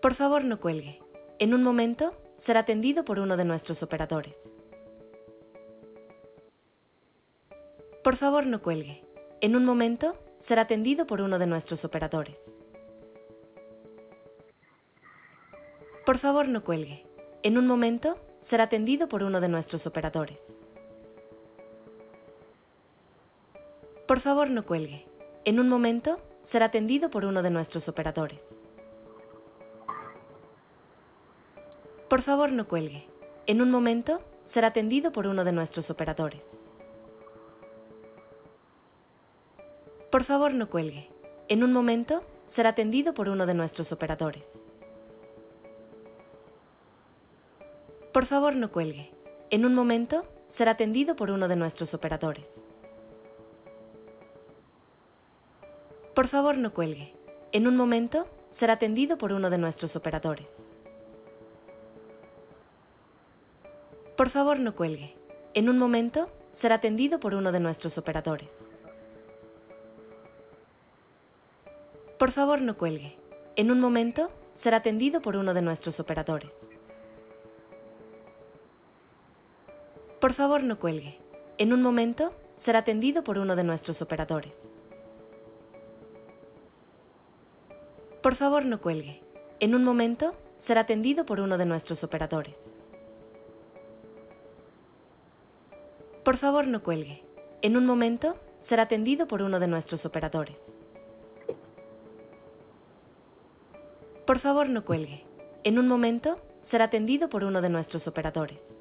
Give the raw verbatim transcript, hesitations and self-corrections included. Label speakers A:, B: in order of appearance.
A: Por favor, no cuelgue. En un momento, será atendido por uno de nuestros operadores. Por favor, no cuelgue. En un momento, será atendido por uno de nuestros operadores. Por favor, no cuelgue. En un momento, será atendido por uno de nuestros operadores. Por favor, no cuelgue. En un momento, será atendido por uno de nuestros operadores. Por favor, no cuelgue. En un momento, será atendido por uno de nuestros operadores. Por favor, no cuelgue. En un momento, será atendido por uno de nuestros operadores. Por favor, no cuelgue. En un momento, será atendido por uno de nuestros operadores. Por favor, no cuelgue. En un momento, será atendido por uno de nuestros operadores. Por favor, no cuelgue. En un momento, será atendido por uno de nuestros operadores. Por favor, no cuelgue. En un momento, será atendido por uno de nuestros operadores. Por favor, no cuelgue. En un momento, será atendido por uno de nuestros operadores. Por favor, no cuelgue. En un momento, será atendido por uno de nuestros operadores. Por favor, no cuelgue. En un momento, será atendido por uno de nuestros operadores. Por favor, no cuelgue. En un momento, será atendido por uno de nuestros operadores.